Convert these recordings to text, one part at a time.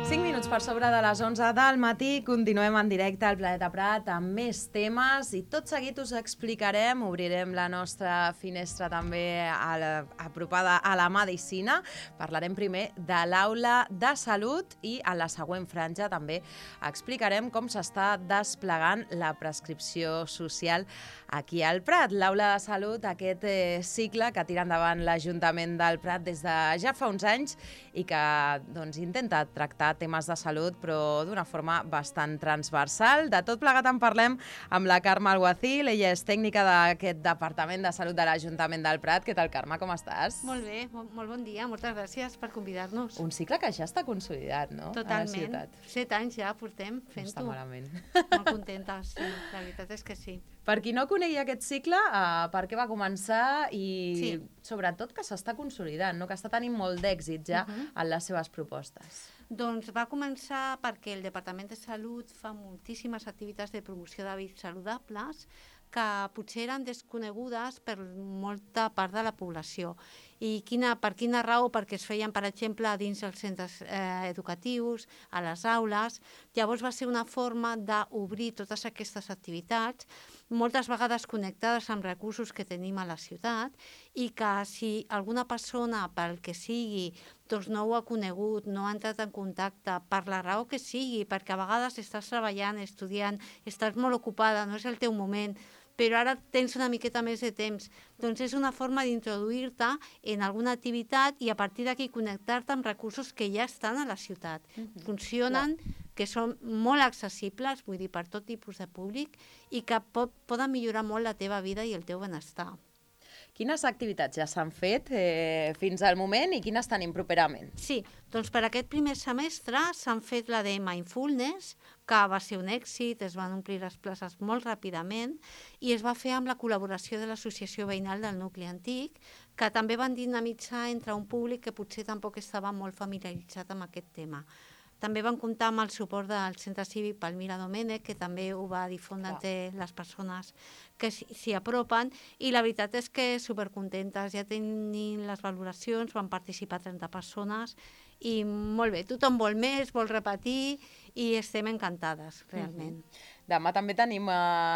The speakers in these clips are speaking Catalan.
5 minuts per sobre de les 11 del matí, continuem en directe al Planeta Prat amb més temes i tot seguit us explicarem, obrirem la nostra finestra també apropada a la medicina. Parlarem primer de l'aula de salut i a la següent franja també explicarem com s'està desplegant la prescripció social aquí al Prat. L'aula de salut, aquest cicle que tira endavant l'Ajuntament del Prat des de ja fa uns anys i que intenta tractar temes de salut, però d'una forma bastant transversal. De tot plegat en parlem amb la Carme Alguacil. Ella és tècnica d'aquest Departament de Salut de l'Ajuntament del Prat. Què tal, Carme? Com estàs? Molt bé, molt bon dia. Moltes gràcies per convidar-nos. Un cicle que ja està consolidat, no? Totalment. 7 anys ja portem fent-ho. No està malament. Molt contenta, sí. La veritat és que sí. Per qui no conegui aquest cicle, per què va començar i sobretot que s'està consolidant, no? Que està tenint molt d'èxit ja en les seves propostes. Doncs va començar perquè el Departament de Salut fa moltíssimes activitats de promoció d'hàbits saludables que potser eren desconegudes per molta part de la població. I per quina raó? Perquè es feien, per exemple, dins els centres educatius, a les aules. Llavors va ser una forma d'obrir totes aquestes activitats, moltes vegades connectades amb recursos que tenim a la ciutat, i que si alguna persona, pel que sigui, doncs no ho ha conegut, no ha entrat en contacte, per la raó que sigui, perquè a vegades estàs treballant, estudiant, estàs molt ocupada, no és el teu moment, però ara tens una miqueta més de temps. Doncs és una forma d'introduir-te en alguna activitat i a partir d'aquí connectar-te amb recursos que ja estan a la ciutat. Funcionen, que són molt accessibles, vull dir, per tot tipus de públic i que poden millorar molt la teva vida i el teu benestar. Quines activitats ja s'han fet fins al moment i quines tenim properament? Sí, doncs per aquest primer semestre s'han fet la de Mindfulness, que va ser un èxit, es van omplir les places molt ràpidament i es va fer amb la col·laboració de l'Associació Veïnal del Nucli Antic, que també van dinamitzar entre un públic que potser tampoc estava molt familiaritzat amb aquest tema. També van comptar amb el suport del Centre Cívic Palmira Domènech, que també ho va difondre entre les persones que s'hi apropen, i la veritat és que supercontentes, ja tenim les valoracions, van participar 30 persones, i molt bé, tothom vol més, vol repetir, i estem encantades, realment. Demà també tenim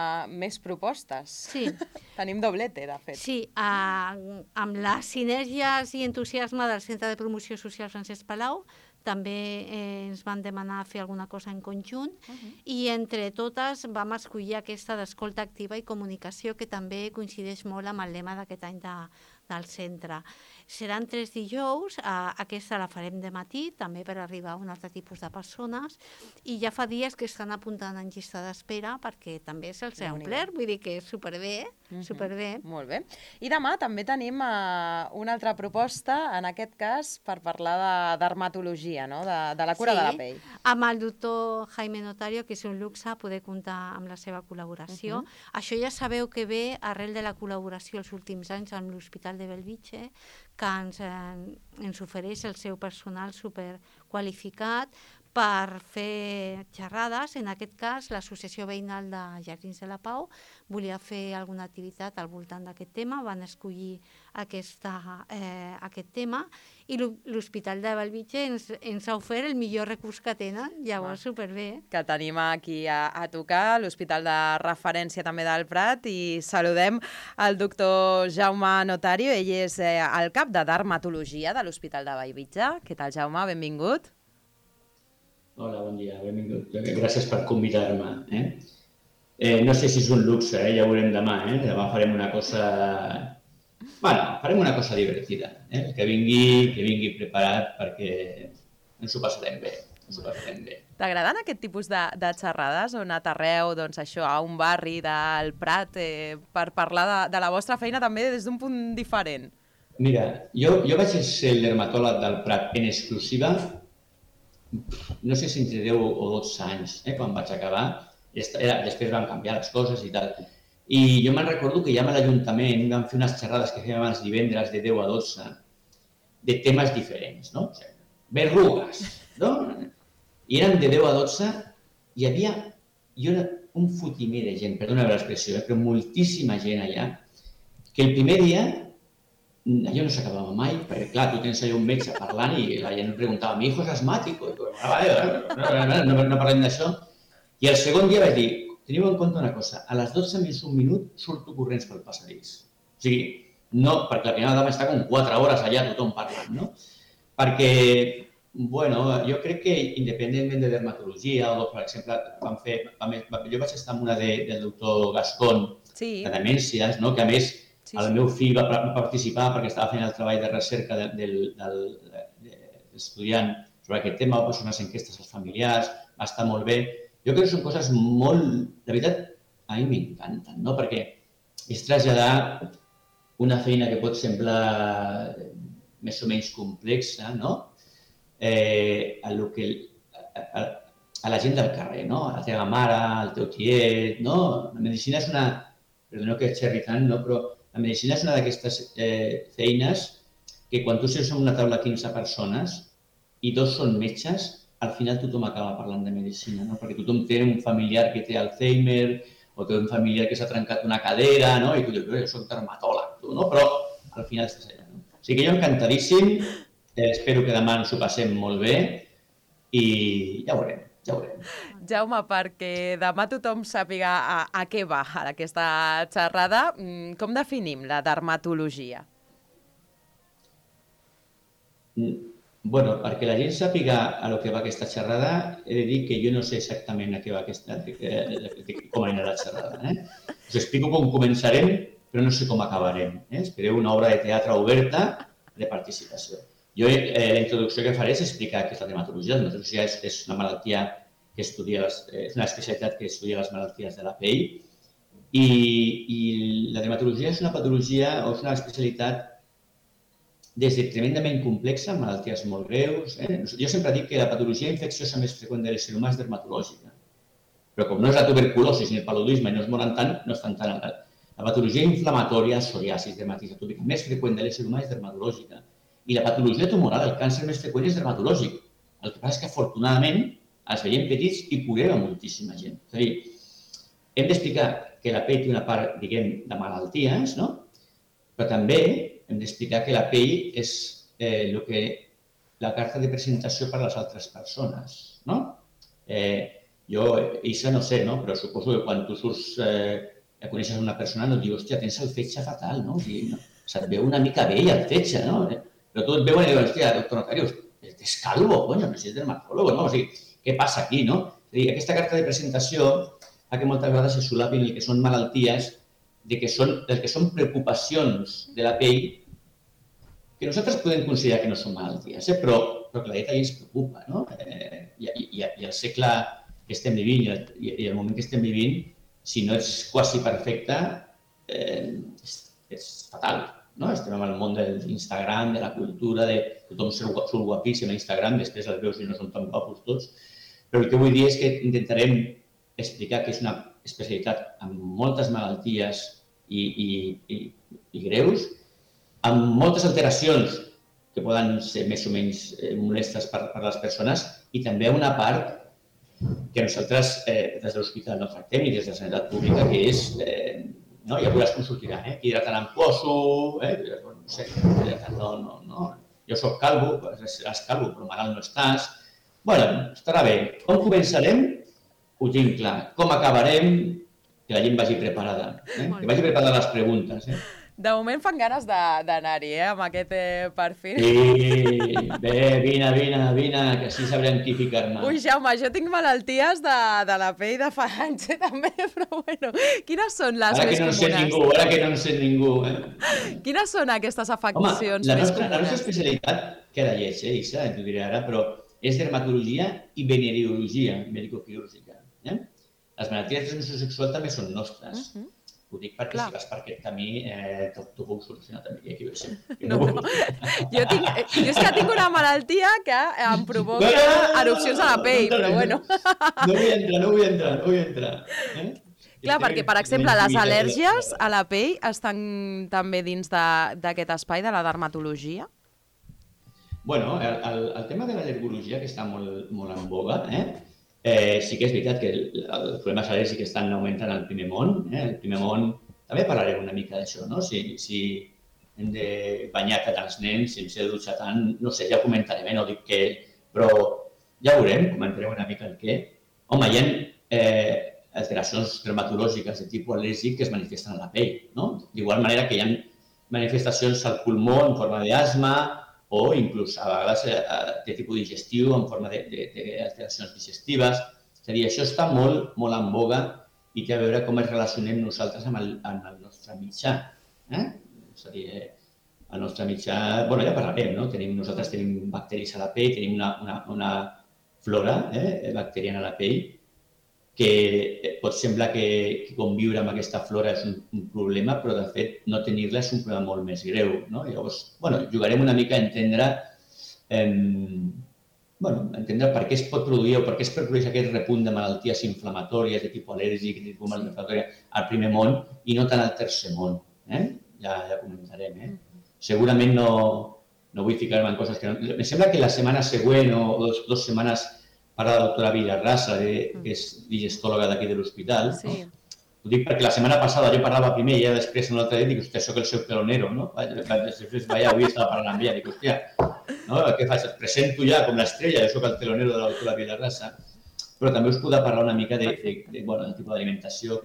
més propostes. Sí. Tenim doblete, de fet. Sí, amb les sinergies i entusiasme del Centre de Promoció Social Francesc Palau, també ens van demanar fer alguna cosa en conjunt i entre totes vam escollir aquesta d'escolta activa i comunicació que també coincideix molt amb el lema d'aquest any del centre. Seran 3 dijous, aquesta la farem de matí, també per arribar a un altre tipus de persones, i ja fa dies que estan apuntant en llista d'espera perquè també se'ls ha omplert, vull dir que és superbé, superbé. Molt bé. I demà també tenim una altra proposta, en aquest cas per parlar de dermatologia, no? De la cura de la pell. Amb el doctor Jaime Notario, que és un luxe poder comptar amb la seva col·laboració. Això ja sabeu que ve arrel de la col·laboració els últims anys amb l'Hospital de Bellvitge, que ens ofereix el seu personal superqualificat per fer xerrades. En aquest cas, l'Associació Veïnal de Jardins de la Pau volia fer alguna activitat al voltant d'aquest tema, van escollir aquest tema, i l'Hospital de Bellvitge ens ha ofert el millor recurs que tenen, llavors superbé. Que tenim aquí a tocar, l'Hospital de Referència també del Prat, i saludem el doctor Jaume Notario, ell és el cap de dermatologia de l'Hospital de Bellvitge. Què tal, Jaume? Benvingut. Hola, bon dia, benvingut. Gràcies per convidar-me. No sé si és un luxe, ja ho veurem demà. Demà farem una cosa... farem una cosa divertida. Que vingui preparat perquè ens ho passarem bé. T'agraden aquest tipus de xerrades on aterreu a un barri del Prat per parlar de la vostra feina també des d'un punt diferent? Mira, jo vaig ser el dermatòleg del Prat en exclusiva, no sé si entre 10 o 12 anys, quan vaig acabar. Després van canviar les coses i tal. I jo me'n recordo que ja a l'Ajuntament vam fer unes xerrades que fèiem els divendres de 10 a 12 de temes diferents, no? Verrugues, no? I eren de 10 a 12 i hi havia un fotimer de gent, perdona l'expressió, però moltíssima gent allà, que el primer dia allò no s'acabava mai, perquè clar, tu tens allà un metge parlant i la gent preguntava, mi hijo es asmático, i jo, no parlem d'això. I el segon dia vaig dir, teniu en compte una cosa, a les 12 més un minut surto corrents pel passadís. O sigui, no, perquè la primera dama està com 4 hores allà tothom parlant, no? Perquè, bueno, jo crec que independentment de dermatologia, o per exemple, jo vaig estar amb una del doctor Gascon, de demències, no? Que a més el meu fill va participar perquè estava fent el treball de recerca de l'estudiant sobre aquest tema, va fer unes enquestes als familiars, va estar molt bé. Jo crec que són coses molt... De veritat, a mi m'encanten, no? Perquè és traslladar una feina que pot semblar més o menys complexa, no? A la gent del carrer, no? A la teva mare, al teu tiet, no? La medicina és una... Perdoneu que xerri tant, no? Però la medicina és una d'aquestes feines que quan tu seus en una taula 15 persones i 2 són metges, al final tothom acaba parlant de medicina, no? Perquè tothom té un familiar que té Alzheimer o té un familiar que s'ha trencat una cadera, no? I tu dius, jo soc dermatòleg, no? Però al final estàs allà, no? O sigui que jo encantadíssim, espero que demà ens ho passem molt bé i ja ho veurem. Jaume, perquè demà tothom sàpiga a què va aquesta xerrada, com definim la dermatologia? Bueno, perquè la gent sàpiga a lo que va aquesta xerrada, he de dir que jo no sé exactament a què va com anirà la xerrada. Us explico com començarem, però no sé com acabarem. Espereu una obra de teatre oberta de participació. Jo, la introducció que faré és explicar què és la dermatologia. La dermatologia és una malaltia que estudia, és una especialitat que estudia les malalties de la pell i la dermatologia és una patologia o és una especialitat des de tremendament complexa, amb malalties molt greus. Jo sempre dic que la patologia infecciosa més freqüent de l'ésser humà és dermatològica, però com no és la tuberculosi ni el paludisme i no es moren tant, no estan tan alt. La patologia inflamatòria, psoriasis, dermatitis atòpica, més freqüent de l'ésser humà és dermatològica. I la patologia tumoral, el càncer més freqüent és dermatològic. El que passa és que, afortunadament, els veiem petits i curem a moltíssima gent. És a dir, hem d'explicar que la pell té una part, diguem, de malalties, no? Però també hem d'explicar que la pell és la carta de presentació per a les altres persones, no? Jo, això no sé, no? Però suposo que quan tu surts, coneixes una persona, no et diu, hòstia, tens el fetge fatal, no? O sigui, se't veu una mica vell el fetge, no? Però tu et veuen i dius, hòstia, doctor Notarius, és calvo, coño, no si és dermatòleg, no? O sigui, què passa aquí, no? És a dir, aquesta carta de presentació fa que moltes vegades se solapin el que són malalties, del que són preocupacions de la pell, que nosaltres podem considerar que no són malalties, però que la dieta ens preocupa, no? I el segle que estem vivint i el moment que estem vivint, si no ets quasi perfecte, és fatal. No? Estem en el món de l'Instagram, de la cultura, de tothom surt guapíssim a Instagram, després els veus i no són tan guapos tots. Però el que vull dir és que intentarem explicar que és una especialitat amb moltes malalties i greus, amb moltes alteracions que poden ser més o menys molestes per les persones i també una part que nosaltres des de l'hospital no tractem i des de la sanitat pública, que és... Ja veuràs com sortirà, hidratant amb poso, no sé, no. Jo soc calvo, seràs calvo, però malalt no estàs. Bueno, estarà bé. Com començarem? Ho tinc clar. Com acabarem? Que la gent vagi preparada, que vagi preparada les preguntes. De moment fan ganes d'anar-hi, amb aquest perfil. Sí, bé, vine, que així sabrem qui ficar-me. Ui, Jaume, jo tinc malalties de la pell de fa anys, també, però bueno, quines són les més comunes? Ara que no en sent ningú, Quines són aquestes afeccions més comunes? La nostra especialitat, queda lleig, Isa, t'ho diré ara, però és dermatologia i venereologia medicoquirúrgica. Les malalties de transmissió sexual també són nostres. Ho dic perquè si vas per aquest camí t'ho puc solucionar també, aquí ho sé. Jo és que tinc una malaltia que em provoca erupcions a la pell, però bueno. No vull entrar. Clar, perquè, per exemple, les al·lèrgies a la pell estan també dins d'aquest espai de la dermatologia? Bueno, el tema de l'al·lergologia, que està molt en boga, sí que és veritat que els problemes al·lèrgics estan augmentant al primer món. Al primer món també parlarem una mica d'això, no? Si hem de banyar tants nens sense dutxar tant, no sé, ja ho comentarem, no dic que... Però ja veurem, comentarem una mica el què. Home, hi ha alteracions dermatològiques de tipus al·lèrgic que es manifesten a la pell, no? D'igual manera que hi ha manifestacions al pulmó en forma d'asma o inclús a vegades de tipus digestiu en forma d'alteracions digestives. És a dir, això està molt, molt en boga i té a veure com ens relacionem nosaltres amb el nostre mitjà. És a dir, el nostre mitjà, ja parlarem, no? Nosaltres tenim bacteris a la pell, tenim una flora bacteriana a la pell que pot semblar que conviure amb aquesta flora és un problema, però de fet no tenir-la és un problema molt més greu. Llavors, jugarem una mica a entendre per què es pot produir o per què es produeix aquest repunt de malalties inflamatòries de tipus al·lèrgic, de tipus inflamatòria al primer món i no tant al tercer món. Ja comentarem. Segurament no vull ficar-me en coses que no... Em sembla que la setmana següent o dues setmanes parla la doctora Villarrasa, que és digestòloga d'aquí de l'hospital. Ho dic perquè la setmana passada jo parlava primer i ja després un altre dia dic, hòstia, soc el seu telonero, no? Després, avui estava parlant amb ella, dic, hòstia, què faig? Et presento ja com l'estrella, jo soc el telonero de la doctora Villarrasa, però també us podrà parlar una mica del tipus d'alimentació.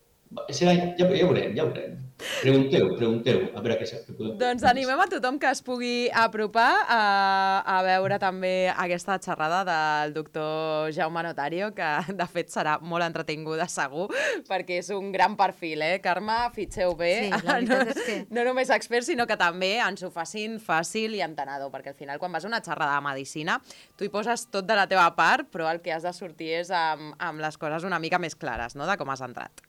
Ja ho veurem. Pregunteu, a veure què podeu... Doncs animem a tothom que es pugui apropar a veure també aquesta xerrada del doctor Jaume Notario, que de fet serà molt entretinguda segur, perquè és un gran perfil, Carme? Fitxeu bé. Sí, la veritat és que... No només experts, sinó que també ens ho facin fàcil i entenedor, perquè al final quan vas a una xerrada de medicina tu hi poses tot de la teva part, però el que has de sortir és amb les coses una mica més clares, no?, de com has entrat.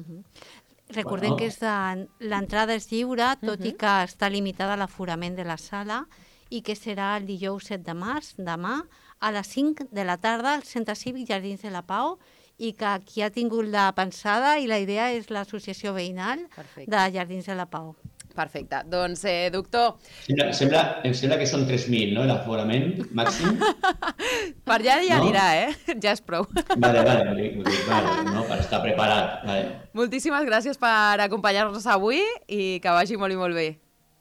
Recordem que l'entrada és lliure, tot i que està limitada a l'aforament de la sala i que serà el dijous 7 de març, demà, a les 5 de la tarda al Centre Cívic Jardins de la Pau, i que qui ha tingut la pensada i la idea és l'Associació Veïnal de Jardins de la Pau. Perfecte. Doncs, doctor... Em sembla que són 3.000, no?, l'aforament màxim. Per allà ja anirà, Ja és prou. Vale, no?, per estar preparat. Moltíssimes gràcies per acompanyar-nos avui i que vagi molt i molt bé.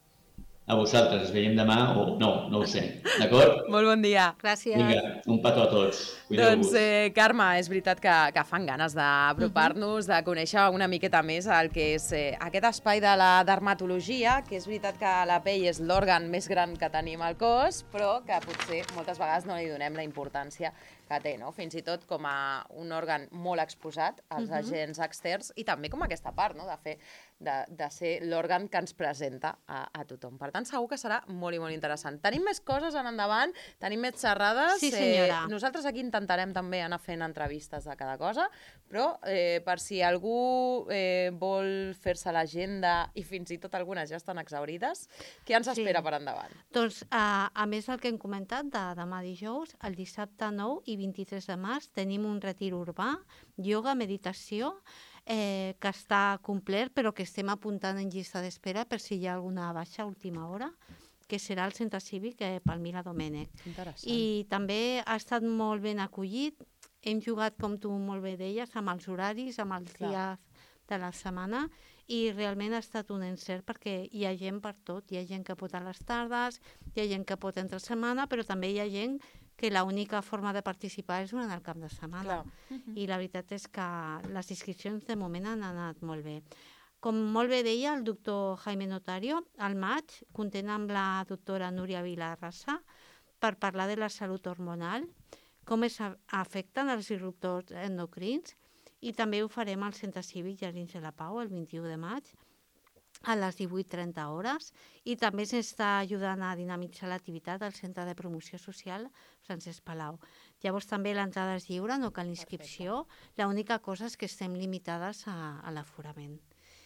A vosaltres, ens veiem demà o no ho sé, d'acord? Molt bon dia. Gràcies. Vinga, un petó a tots. Cuideu-vos. Doncs, Carme, és veritat que fan ganes d'apropar-nos, de conèixer una miqueta més el que és aquest espai de la dermatologia, que és veritat que la pell és l'òrgan més gran que tenim al cos, però que potser moltes vegades no li donem la importància que té, no? Fins i tot com a un òrgan molt exposat als agents externs i també com aquesta part, no?, de ser l'òrgan que ens presenta a tothom. Per tant, segur que serà molt i molt interessant. Tenim més coses en endavant, tenim més xerrades. Sí, senyora. Nosaltres aquí intentarem també anar fent entrevistes de cada cosa, però per si algú vol fer-se l'agenda i fins i tot algunes ja estan exaurides, què ens espera per endavant? Doncs, a més del que hem comentat de demà dijous, el dissabte 9 i 23 de març tenim un retir urbà, ioga, meditació, que està complet, però que estem apuntant en llista d'espera per si hi ha alguna baixa a última hora, que serà al Centre Cívic Palmira Domènech. Interessant. I també ha estat molt ben acollit. Hem jugat, com tu molt bé deies, amb els horaris, amb els dies de la setmana, i realment ha estat un encert perquè hi ha gent per tot. Hi ha gent que pot a les tardes, hi ha gent que pot entre setmana, però també hi ha gent que l'única forma de participar és durant el cap de setmana. I la veritat és que les inscripcions de moment han anat molt bé. Com molt bé deia el doctor Jaime Notario, al maig comptem amb la doctora Núria Villarrasa per parlar de la salut hormonal, com es afecten els disruptors endocrins, i també ho farem al Centre Cívic Jardins de la Pau el 21 de maig a les 18:30 hores, i també s'està ajudant a dinamitzar l'activitat al Centre de Promoció Social Francesc Palau. Llavors també l'entrada és lliure, no cal inscripció, l'única cosa és que estem limitades a l'aforament.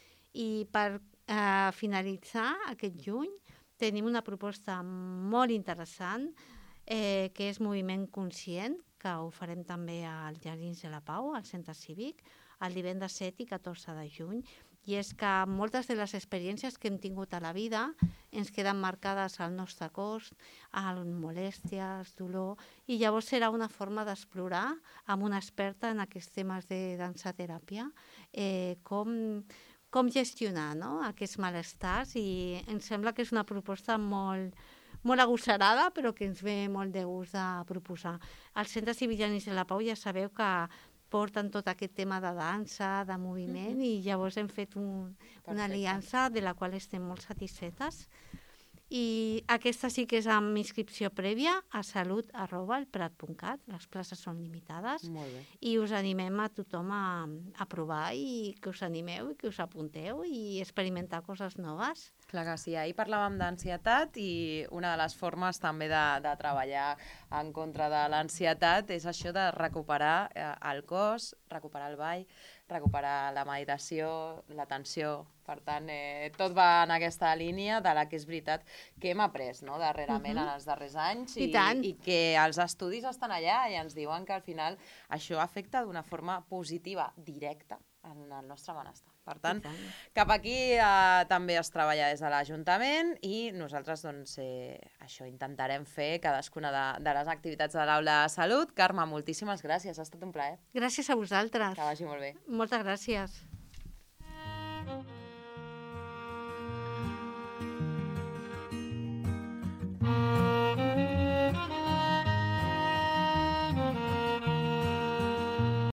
I per finalitzar aquest juny tenim una proposta molt interessant que és Moviment Conscient, que ho farem també als Jardins de la Pau, al Centre Cívic, el divendres 7 i 14 de juny. I és que moltes de les experiències que hem tingut a la vida ens queden marcades al nostre cos, amb molèsties, dolor, i llavors serà una forma d'explorar amb una experta en aquests temes de dansa-teràpia com gestionar, no?, aquests malestars, i em sembla que és una proposta molt agosarada, però que ens ve molt de gust de proposar. Els centres Civillanis de la Pau ja sabeu que porten tot aquest tema de dansa, de moviment, i llavors hem fet una aliança de la qual estem molt satisfetes. I aquesta sí que és amb inscripció prèvia a salut@elprat.cat, les places són limitades. Molt bé. I us animem a tothom a provar, i que us animeu i que us apunteu i experimentar coses noves. Clar que sí. Ahir parlàvem d'ansietat i una de les formes també de treballar en contra de l'ansietat és això de recuperar el cos, recuperar el ball, recuperar la meditació, l'atenció. Per tant, tot va en aquesta línia de la que és veritat que hem après, no?, darrerament en els darrers anys, I tant. i que els estudis estan allà i ens diuen que al final això afecta d'una forma positiva, directa, en el nostre benestar. Per tant, cap aquí també es treballa des de l'Ajuntament i nosaltres doncs, això intentarem fer cadascuna de les activitats de l'Aula de Salut. Carme, moltíssimes gràcies, ha estat un plaer. Gràcies a vosaltres. Que vagi molt bé. Moltes gràcies.